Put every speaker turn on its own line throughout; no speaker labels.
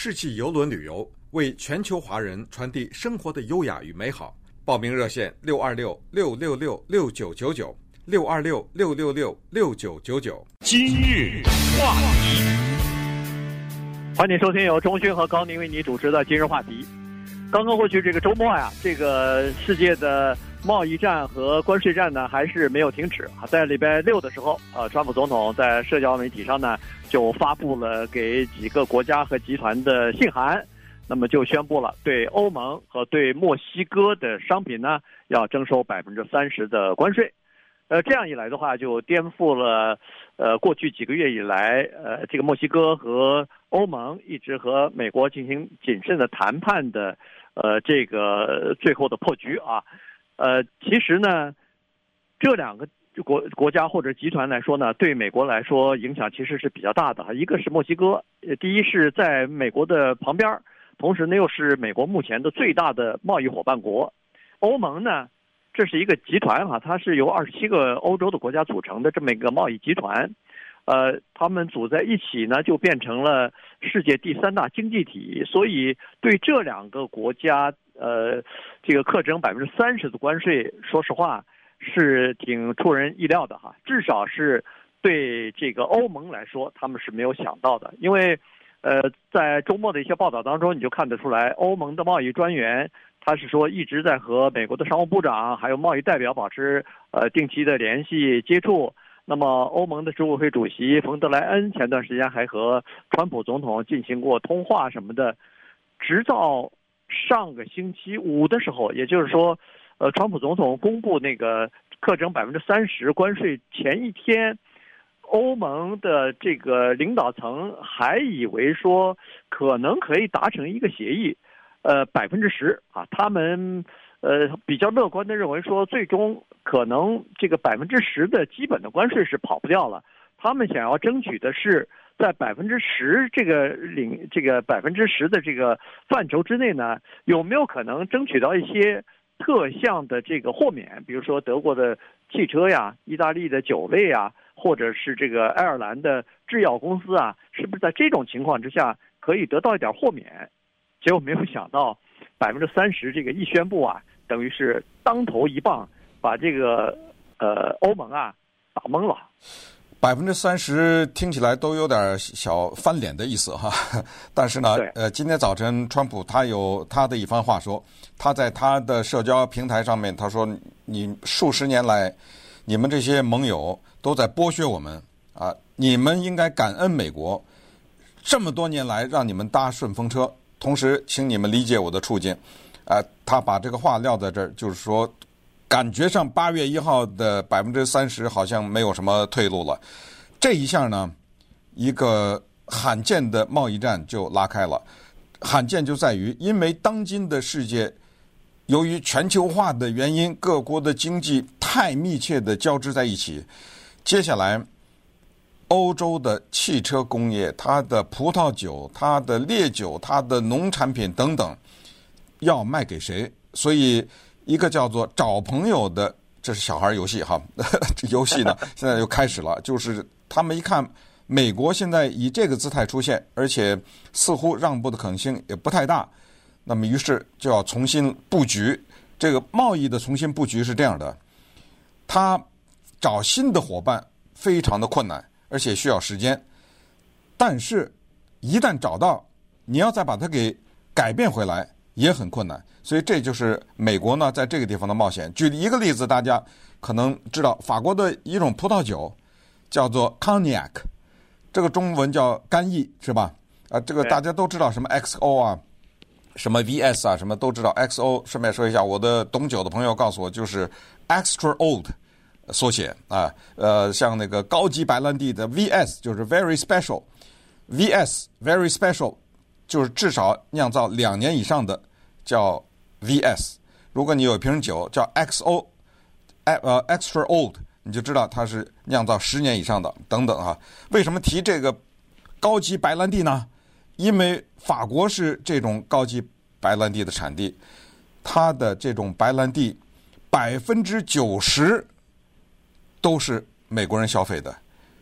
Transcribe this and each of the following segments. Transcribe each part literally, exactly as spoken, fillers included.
世纪邮轮旅游，为全球华人传递生活的优雅与美好。报名热线六二六六六六六九九九六二六六六六六九九九。
今日话题，
欢迎收听由钟勋和高宁为你主持的今日话题。刚刚过去这个周末呀，这个世界的贸易战和关税战呢还是没有停止啊。在礼拜六的时候，呃，川普总统在社交媒体上呢就发布了给几个国家和集团的信函，那么就宣布了对欧盟和对墨西哥的商品呢要征收百分之三十的关税。呃，这样一来的话，就颠覆了呃过去几个月以来，呃，这个墨西哥和欧盟一直和美国进行谨慎的谈判的，呃，这个最后的破局啊。呃，其实呢，这两个国国家或者集团来说呢，对美国来说影响其实是比较大的哈。一个是墨西哥，呃，第一是在美国的旁边，同时呢又是美国目前的最大的贸易伙伴国。欧盟呢，这是一个集团哈，它是由二十七个欧洲的国家组成的这么一个贸易集团，呃，他们组在一起呢，就变成了世界第三大经济体，所以对这两个国家，呃，这个课征百分之三十的关税，说实话是挺出人意料的哈，至少是对这个欧盟来说，他们是没有想到的，因为，呃，在周末的一些报道当中，你就看得出来，欧盟的贸易专员。他是说一直在和美国的商务部长还有贸易代表保持呃定期的联系接触。那么欧盟的执委会主席冯德莱恩前段时间还和川普总统进行过通话什么的。直到上个星期五的时候，也就是说，呃，川普总统公布那个课征百分之三十关税前一天，欧盟的这个领导层还以为说可能可以达成一个协议。呃，百分之十啊，他们呃比较乐观的认为说，最终可能这个百分之十的基本的关税是跑不掉了。他们想要争取的是在百分之十这个领这个百分之十的这个范畴之内呢，有没有可能争取到一些特项的这个豁免？比如说德国的汽车呀、意大利的酒类呀，或者是这个爱尔兰的制药公司啊，是不是在这种情况之下可以得到一点豁免？结果没有想到，百分之三十这个一宣布啊，等于是当头一棒，把这个呃欧盟啊打懵了。
百分之三十听起来都有点小翻脸的意思哈，但是呢，呃，今天早晨川普他有他的一番话说，他在他的社交平台上面他说，你数十年来，你们这些盟友都在剥削我们啊，你们应该感恩美国，这么多年来让你们搭顺风车。同时，请你们理解我的处境，啊、呃，他把这个话撂在这儿，就是说，感觉上八月一号的百分之三十好像没有什么退路了。这一下呢，一个罕见的贸易战就拉开了。罕见就在于，因为当今的世界，由于全球化的原因，各国的经济太密切的交织在一起，接下来。欧洲的汽车工业，它的葡萄酒、它的烈酒、它的农产品等等，要卖给谁？所以一个叫做找朋友的，这是小孩游戏哈，这游戏呢现在又开始了，就是他们一看美国现在以这个姿态出现，而且似乎让步的可能性也不太大，那么于是就要重新布局。这个贸易的重新布局是这样的，他找新的伙伴非常的困难。而且需要时间，但是，一旦找到，你要再把它给改变回来也很困难。所以这就是美国呢在这个地方的冒险。举一个例子，大家可能知道，法国的一种葡萄酒叫做 Cognac， 这个中文叫干邑，是吧？啊，这个大家都知道什么 X O 啊，什么 V S 啊，什么都知道。X O 顺便说一下，我的懂酒的朋友告诉我，就是 Extra Old。缩写啊，呃，像那个高级白兰地的 V S 就是 Very Special，V S Very Special 就是至少酿造两年以上的叫 V S。如果你有一瓶酒叫 X O， 呃 Extra Old， 你就知道它是酿造十年以上的等等啊。为什么提这个高级白兰地呢？因为法国是这种高级白兰地的产地，它的这种白兰地百分之九十。都是美国人消费的，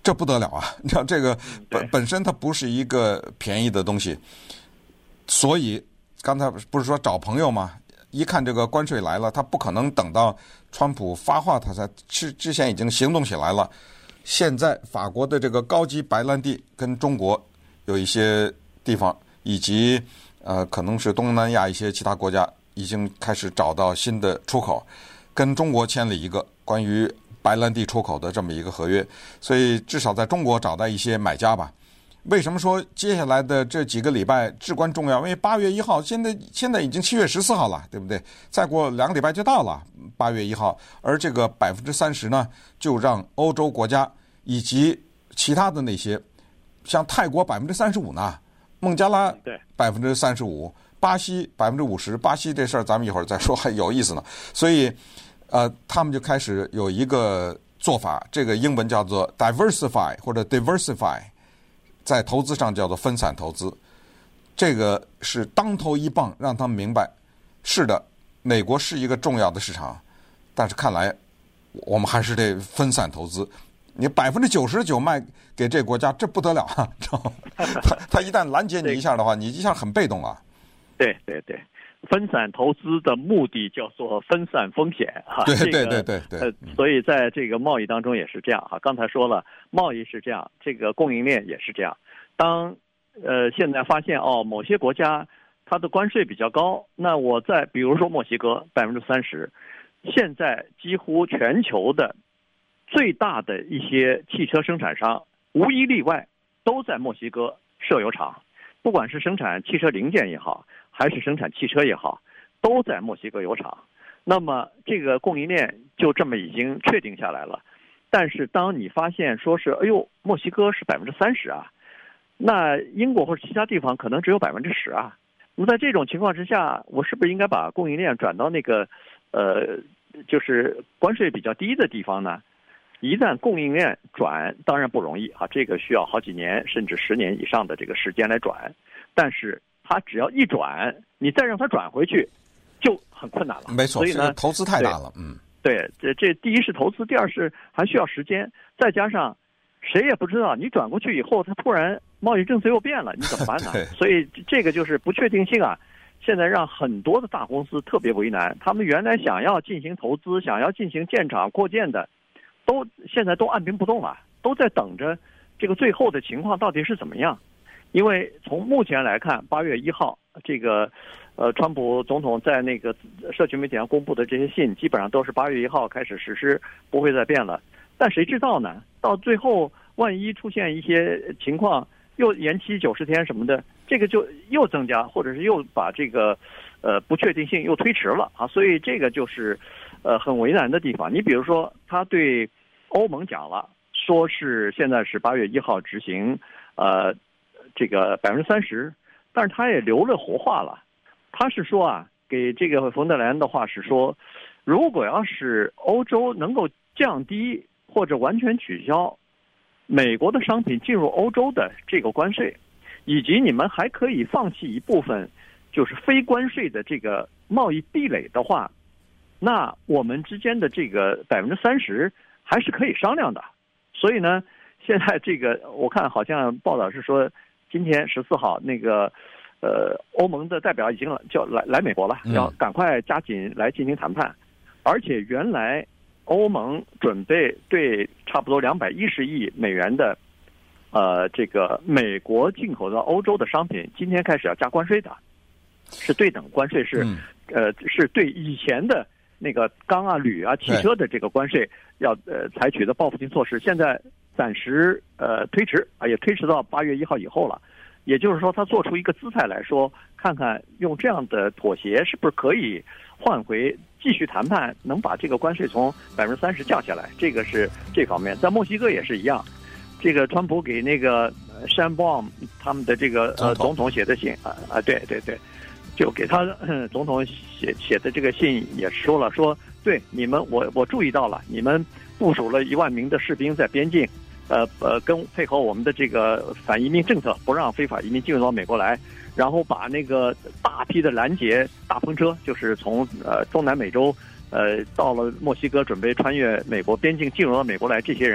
这不得了啊！你知道这个本本身它不是一个便宜的东西，所以刚才不是说找朋友吗？一看这个关税来了，他不可能等到川普发话他才之之前已经行动起来了。现在法国的这个高级白兰地跟中国有一些地方，以及呃可能是东南亚一些其他国家已经开始找到新的出口，跟中国签了一个关于白兰地出口的这么一个合约，所以至少在中国找到一些买家吧。为什么说接下来的这几个礼拜至关重要？因为八月一号，现在现在已经七月十四号了，对不对？再过两个礼拜就到了八月一号，而这个百分之三十呢，就让欧洲国家以及其他的那些，像泰国百分之三十五呢，孟加拉百分之三十五，巴西百分之五十。巴西这事儿咱们一会儿再说，还有意思呢。所以，呃，他们就开始有一个做法，这个英文叫做 diversify 或者 diversify。在投资上叫做分散投资，这个是当头一棒，让他们明白，是的，美国是一个重要的市场，但是看来我们还是得分散投资。你百分之九十九卖给这个国家，这不得了啊！他他一旦拦截你一下的话，你一下很被动了。
对对对，分散投资的目的叫做分散风险哈。
对对对对对。
呃，所以在这个贸易当中也是这样哈。刚才说了，贸易是这样，这个供应链也是这样。当呃现在发现哦，某些国家它的关税比较高，那我在比如说墨西哥百分之三十，现在几乎全球的最大的一些汽车生产商无一例外都在墨西哥设有厂，不管是生产汽车零件也好，还是生产汽车也好，都在墨西哥有厂。那么这个供应链就这么已经确定下来了。但是当你发现说是哎呦，墨西哥是百分之三十啊，那英国或者其他地方可能只有百分之十啊。那么在这种情况之下，我是不是应该把供应链转到那个呃，就是关税比较低的地方呢？一旦供应链转，当然不容易啊，这个需要好几年甚至十年以上的这个时间来转。但是它只要一转，你再让它转回去，就很困难了。
没错，
所以呢，
投资太大了。嗯，
对，这这第一是投资，第二是还需要时间，再加上谁也不知道你转过去以后，它突然贸易政策又变了，你怎么办呢？所以这个就是不确定性啊。现在让很多的大公司特别为难，他们原来想要进行投资、想要进行建厂扩建的，都现在都按兵不动了，都在等着这个最后的情况到底是怎么样。因为从目前来看，八月一号这个，呃，川普总统在那个社群媒体上公布的这些信，基本上都是八月一号开始实施，不会再变了。但谁知道呢？到最后，万一出现一些情况，又延期九十天什么的，这个就又增加，或者是又把这个，呃，不确定性又推迟了啊。所以这个就是，呃，很为难的地方。你比如说，他对欧盟讲了，说是现在是八月一号执行，呃。这个百分之三十，但是他也留了活话了。他是说啊，给这个冯德莱恩的话是说，如果要是欧洲能够降低或者完全取消美国的商品进入欧洲的这个关税，以及你们还可以放弃一部分就是非关税的这个贸易壁垒的话，那我们之间的这个百分之三十还是可以商量的。所以呢，现在这个我看好像报道是说，今天十四号，那个，呃，欧盟的代表已经叫来来美国了，要赶快加紧来进行谈判。而且原来欧盟准备对差不多两百一十亿美元的，呃，这个美国进口到欧洲的商品，今天开始要加关税的，是对等关税，是，呃，是对以前的那个钢啊、铝啊、汽车的这个关税要呃采取的报复性措施，现在暂时呃推迟啊，也推迟到八月一号以后了。也就是说，他做出一个姿态来说，看看用这样的妥协是不是可以换回继续谈判，能把这个关税从百分之三十降下来。这个是这方面，在墨西哥也是一样。这个川普给那个山鲍姆他们的这个呃总统写的信啊啊，对对对，就给他、呃、总统写写的这个信也说了，说对你们我我注意到了，你们部署了一万名的士兵在边境。呃呃，跟配合我们的这个反移民政策，不让非法移民进入到美国来，然后把那个大批的拦截大风车，就是从呃中南美洲呃到了墨西哥，准备穿越美国边境进入到美国来，这些人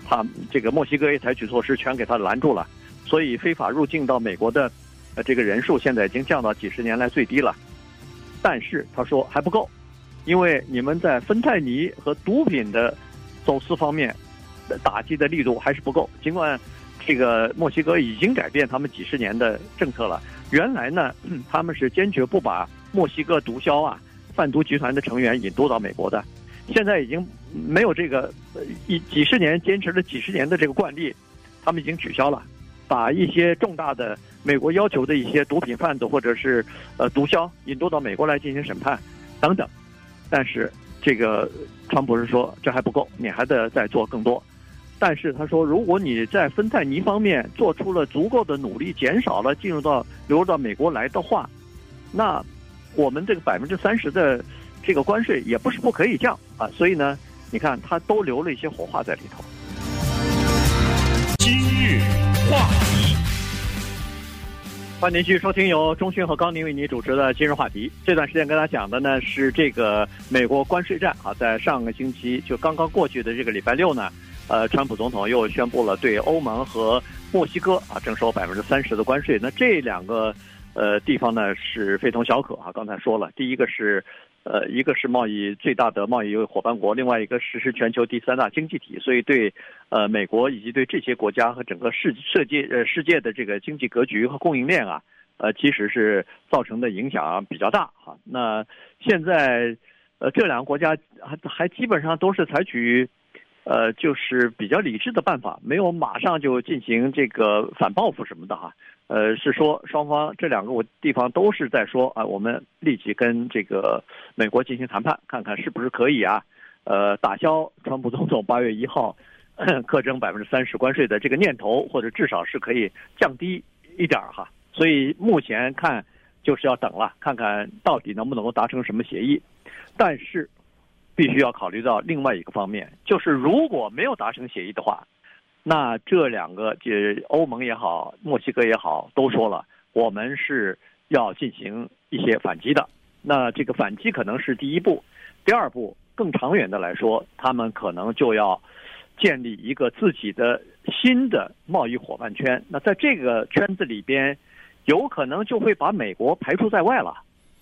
他这个墨西哥也采取措施，全给他拦住了。所以非法入境到美国的呃这个人数现在已经降到几十年来最低了。但是他说还不够，因为你们在芬太尼和毒品的走私方面打击的力度还是不够。尽管这个墨西哥已经改变他们几十年的政策了，原来呢，嗯、他们是坚决不把墨西哥毒枭啊、贩毒集团的成员引渡到美国的。现在已经没有这个一几十年坚持了几十年的这个惯例，他们已经取消了，把一些重大的美国要求的一些毒品贩子或者是呃毒枭引渡到美国来进行审判等等。但是这个川普是说这还不够，你还得再做更多。但是他说，如果你在芬太尼方面做出了足够的努力，减少了进入到流入到美国来的话，那我们这个百分之三十的这个关税也不是不可以降啊。所以呢，你看他都留了一些火话在里头。
今日话题，
欢迎您继续收听由钟迅和高宁为您主持的今日话题。这段时间跟大家讲的呢是这个美国关税战啊，在上个星期就刚刚过去的这个礼拜六呢。呃，川普总统又宣布了对欧盟和墨西哥啊征收百分之三十的关税。那这两个呃地方呢是非同小可啊。刚才说了，第一个是呃一个是贸易最大的贸易伙伴国，另外一个是是全球第三大经济体，所以对呃美国以及对这些国家和整个世世界呃世界的这个经济格局和供应链啊，呃其实是造成的影响比较大哈。那现在呃这两个国家还还基本上都是采取。呃，就是比较理智的办法，没有马上就进行这个反报复什么的哈。呃，是说双方这两个地方都是在说啊，我们立即跟这个美国进行谈判，看看是不是可以啊，呃，打消川普总统八月一号课征百分之三十关税的这个念头，或者至少是可以降低一点哈。所以目前看就是要等了，看看到底能不能够达成什么协议，但是。必须要考虑到另外一个方面，就是如果没有达成协议的话，那这两个这欧盟也好，墨西哥也好，都说了我们是要进行一些反击的。那这个反击可能是第一步，第二步更长远的来说，他们可能就要建立一个自己的新的贸易伙伴圈。那在这个圈子里边，有可能就会把美国排除在外了。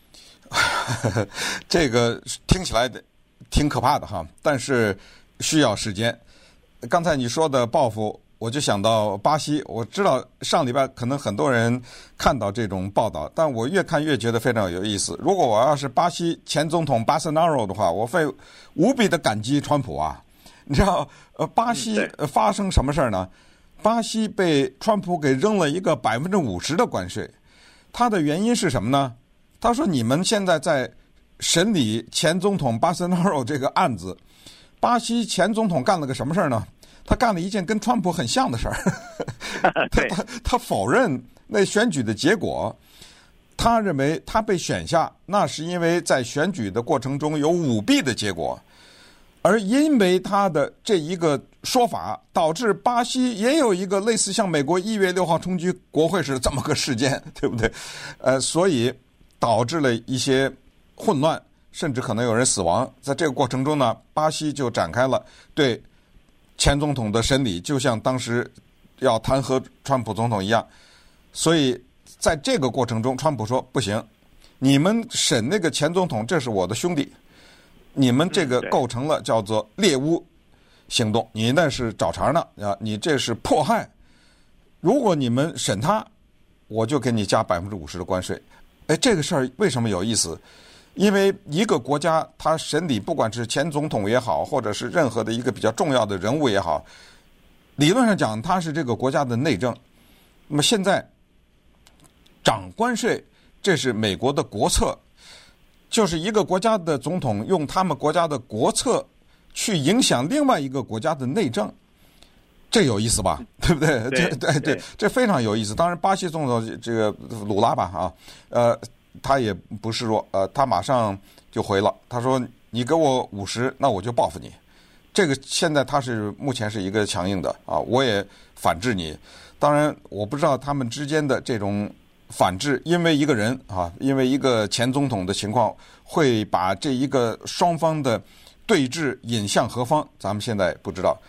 这个听起来的。挺可怕的哈，但是需要时间。刚才你说的报复，我就想到巴西。我知道上礼拜可能很多人看到这种报道，但我越看越觉得非常有意思。如果我要是巴西前总统巴塞纳罗的话，我会无比的感激川普啊。你知道，呃，巴西发生什么事儿呢？巴西被川普给扔了一个百分之五十的关税，它的原因是什么呢？他说你们现在在。审理前总统巴塞纳罗这个案子，巴西前总统干了个什么事儿呢？他干了一件跟川普很像的事儿，他他他否认那选举的结果，他认为他被选下，那是因为在选举的过程中有舞弊的结果，而因为他的这一个说法，导致巴西也有一个类似像美国一月六号冲击国会时的这么个事件，对不对？呃，所以导致了一些。混乱，甚至可能有人死亡。在这个过程中呢，巴西就展开了对前总统的审理，就像当时要弹劾川普总统一样。所以在这个过程中，川普说不行，你们审那个前总统，这是我的兄弟，你们这个构成了叫做猎巫行动，你那是找茬呢啊，你这是迫害。如果你们审他，我就给你加百分之五十的关税。哎，这个事儿为什么有意思？因为一个国家它审理不管是前总统也好，或者是任何的一个比较重要的人物也好，理论上讲它是这个国家的内政。那么现在涨关税，这是美国的国策，就是一个国家的总统用他们国家的国策去影响另外一个国家的内政，这有意思吧？对不对？
对
这对对，这非常有意思。当然，巴西总统这个鲁拉吧啊，呃。他也不示弱，呃，他马上就回了。他说：“你给我五十，那我就报复你。”这个现在他是目前是一个强硬的啊，我也反制你。当然，我不知道他们之间的这种反制，因为一个人啊，因为一个前总统的情况，会把这一个双方的对峙引向何方，咱们现在不知道。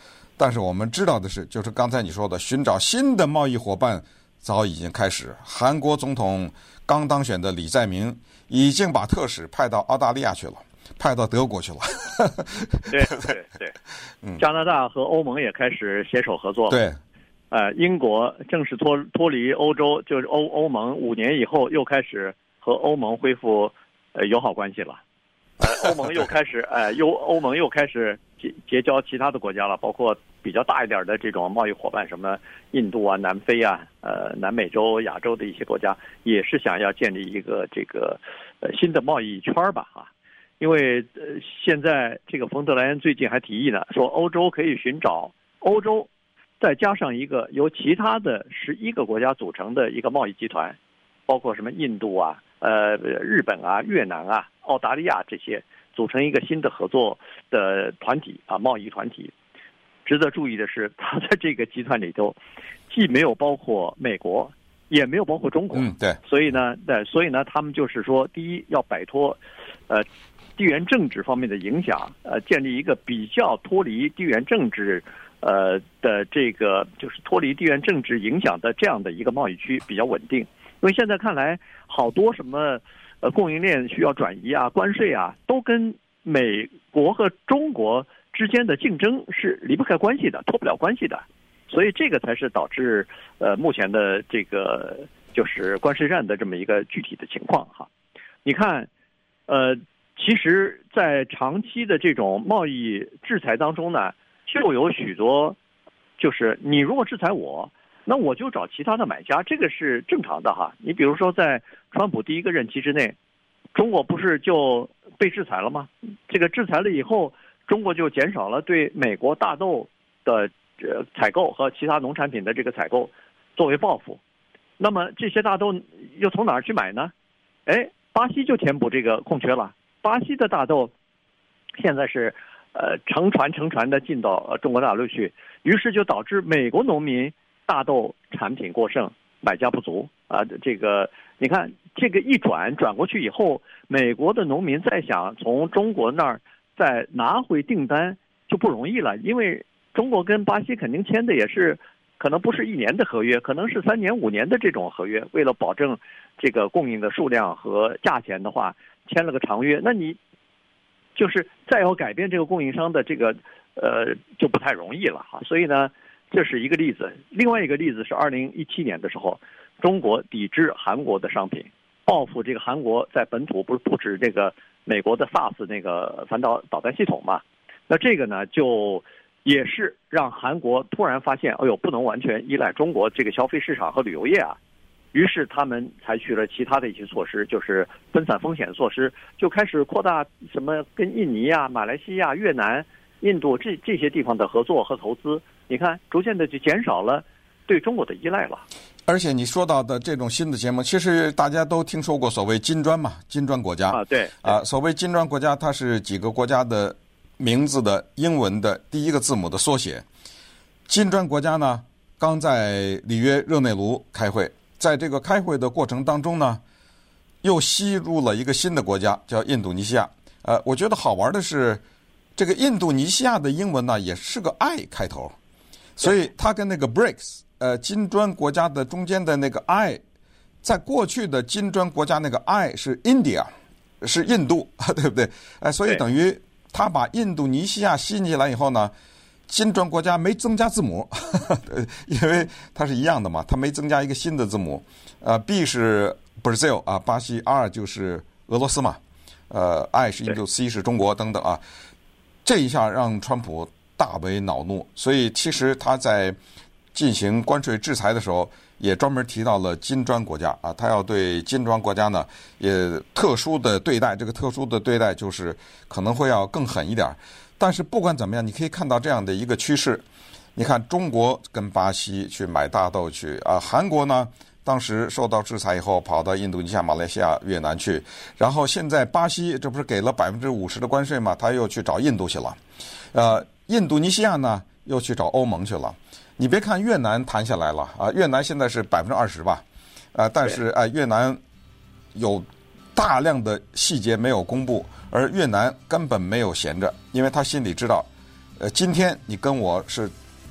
但是我们知道的是，就是刚才你说的，寻找新的贸易伙伴早已经开始。韩国总统刚当选的李在明已经把特使派到澳大利亚去了，派到德国去了。
对对对，嗯，加拿大和欧盟也开始携手合作了。
对，
呃，英国正式脱脱离欧洲，就是欧欧盟五年以后又开始和欧盟恢复呃友好关系了。呃，欧盟又开始呃，又欧盟又开始结结交其他的国家了，包括比较大一点的这种贸易伙伴，什么印度啊、南非啊、呃南美洲、亚洲的一些国家，也是想要建立一个这个呃新的贸易圈吧啊。因为呃现在这个冯德莱恩最近还提议呢，说欧洲可以寻找欧洲再加上一个由其他的十一个国家组成的一个贸易集团，包括什么印度啊、呃日本啊、越南啊、澳大利亚这些，组成一个新的合作的团体啊，贸易团体。值得注意的是，它在这个集团里头，既没有包括美国，也没有包括中国。
嗯，对。
所以呢，对，所以呢，他们就是说，第一要摆脱，呃，地缘政治方面的影响，呃，建立一个比较脱离地缘政治，呃的这个就是脱离地缘政治影响的这样的一个贸易区比较稳定。因为现在看来，好多什么呃供应链需要转移啊、关税啊，都跟美国和中国之间的竞争是离不开关系的，脱不了关系的。所以这个才是导致呃目前的这个就是关税战的这么一个具体的情况哈。你看，呃，其实，在长期的这种贸易制裁当中呢，就有许多，就是你如果制裁我，那我就找其他的买家，这个是正常的哈。你比如说，在川普第一个任期之内，中国不是就被制裁了吗？这个制裁了以后，中国就减少了对美国大豆的呃采购和其他农产品的这个采购，作为报复。那么这些大豆又从哪儿去买呢？哎，巴西就填补这个空缺了。巴西的大豆现在是呃乘船乘船的进到中国大陆去，于是就导致美国农民大豆产品过剩，买家不足啊。这个你看，这个一转转过去以后，美国的农民再想从中国那儿再拿回订单就不容易了，因为中国跟巴西肯定签的也是可能不是一年的合约，可能是三年五年的这种合约，为了保证这个供应的数量和价钱的话，签了个长约。那你就是再要改变这个供应商的这个呃就不太容易了哈。所以呢，这是一个例子。另外一个例子是二零一七年的时候，中国抵制韩国的商品，报复这个韩国在本土不是布置这个美国的 S A R S 那个反导导弹系统嘛？那这个呢，就也是让韩国突然发现，哎呦，不能完全依赖中国这个消费市场和旅游业啊。于是他们采取了其他的一些措施，就是分散风险的措施，就开始扩大什么跟印尼啊、马来西亚、越南、印度这这些地方的合作和投资。你看，逐渐的就减少了对中国的依赖了。
而且你说到的这种新的节目，其实大家都听说过所谓金砖嘛，金砖国家
啊，对
啊，所谓金砖国家，它是几个国家的名字的英文的第一个字母的缩写。金砖国家呢，刚在里约热内卢开会，在这个开会的过程当中呢，又吸入了一个新的国家，叫印度尼西亚。呃，我觉得好玩的是，这个印度尼西亚的英文呢，也是个 I 开头，所以它跟那个 B R I C S。呃，金砖国家的中间的那个 I， 在过去的金砖国家那个 I 是 India， 是印度，对不对？哎、呃，所以等于他把印度尼西亚吸进来以后呢，金砖国家没增加字母，呵呵，因为它是一样的嘛，它没增加一个新的字母。呃 ，B 是 Brazil 啊，巴西 ；R 就是俄罗斯嘛，呃 ，I 是印度 ，C 是中国等等啊。这一下让川普大为恼怒，所以其实他在进行关税制裁的时候，也专门提到了金砖国家啊，他要对金砖国家呢也特殊的对待。这个特殊的对待就是可能会要更狠一点。但是不管怎么样，你可以看到这样的一个趋势。你看中国跟巴西去买大豆去啊，韩国呢当时受到制裁以后跑到印度尼西亚、马来西亚、越南去，然后现在巴西这不是给了百分之五十的关税嘛，他又去找印度去了。呃，印度尼西亚呢又去找欧盟去了。你别看越南谈下来了啊，越南现在是百分之二十吧，啊，但是啊、呃，越南有大量的细节没有公布，而越南根本没有闲着，因为他心里知道，呃，今天你跟我是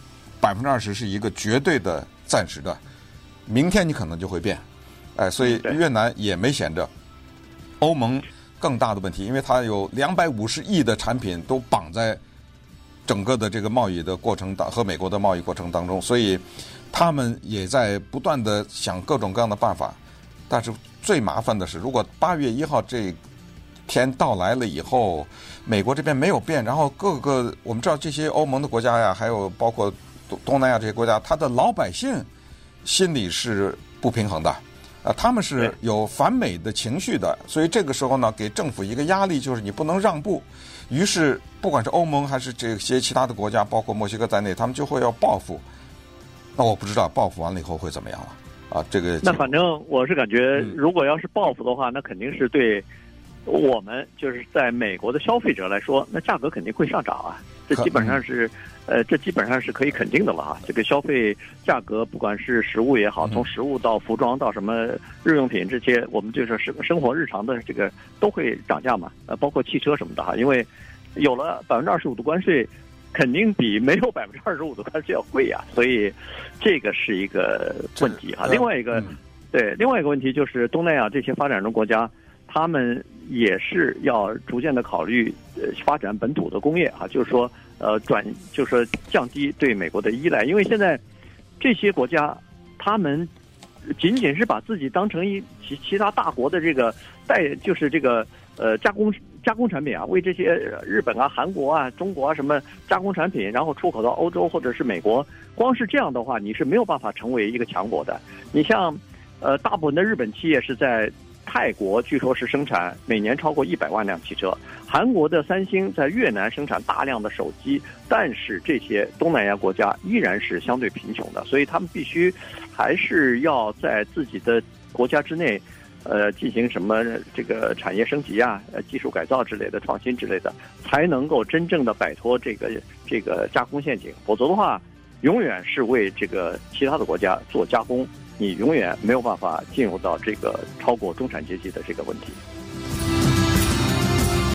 百分之二十是一个绝对的暂时的，明天你可能就会变，哎，所以越南也没闲着。欧盟更大的问题，因为它有两百五十亿的产品都绑在整个的这个贸易的过程当和美国的贸易过程当中，所以他们也在不断的想各种各样的办法。但是最麻烦的是，如果八月一号这天到来了以后，美国这边没有变，然后各个我们知道这些欧盟的国家呀，还有包括东南亚这些国家，他的老百姓心里是不平衡的。啊，他们是有反美的情绪的，所以这个时候呢，给政府一个压力，就是你不能让步。于是，不管是欧盟还是这些其他的国家，包括墨西哥在内，他们就会要报复。那我不知道报复完了以后会怎么样了啊？这个
那反正我是感觉，如果要是报复的话，那肯定是对我们就是在美国的消费者来说，那价格肯定会上涨啊。这基本上是。呃，这基本上是可以肯定的了哈。这个消费价格，不管是食物也好，从食物到服装到什么日用品这些，我们就是生生活日常的这个都会涨价嘛。呃，包括汽车什么的哈，因为有了百分之二十五的关税，肯定比没有百分之二十五的关税要贵呀。所以这个是一个问题哈。另外一个，对，另外一个问题就是东南亚这些发展中国家，他们也是要逐渐的考虑呃发展本土的工业哈，就是说。呃，转就是说降低对美国的依赖，因为现在这些国家，他们仅仅是把自己当成一其其他大国的这个代，就是这个呃加工加工产品啊，为这些日本啊、韩国啊、中国啊什么加工产品，然后出口到欧洲或者是美国，光是这样的话，你是没有办法成为一个强国的。你像呃，大部分的日本企业是在泰国，据说是生产每年超过一百万辆汽车。韩国的三星在越南生产大量的手机，但是这些东南亚国家依然是相对贫穷的，所以他们必须还是要在自己的国家之内，呃，进行什么这个产业升级啊、呃技术改造之类的创新之类的，才能够真正的摆脱这个这个加工陷阱。否则的话，永远是为这个其他的国家做加工，你永远没有办法进入到这个超过中产阶级的这个问题。